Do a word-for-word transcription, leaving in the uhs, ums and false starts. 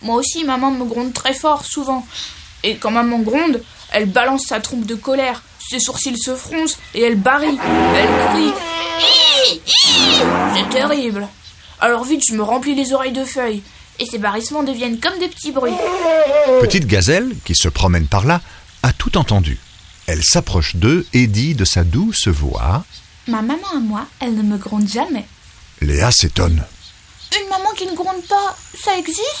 Moi aussi, maman me gronde très fort, souvent. Et quand maman gronde, elle balance sa trompe de colère, ses sourcils se froncent et elle barille. Elle crie. C'est terrible. Alors vite, je me remplis les oreilles de feuilles. Et ces barrissements deviennent comme des petits bruits. Petite Gazelle, qui se promène par là, a tout entendu. Elle s'approche d'eux et dit de sa douce voix: Ma maman à moi, elle ne me gronde jamais. Léa s'étonne. Une maman qui ne gronde pas, ça existe ?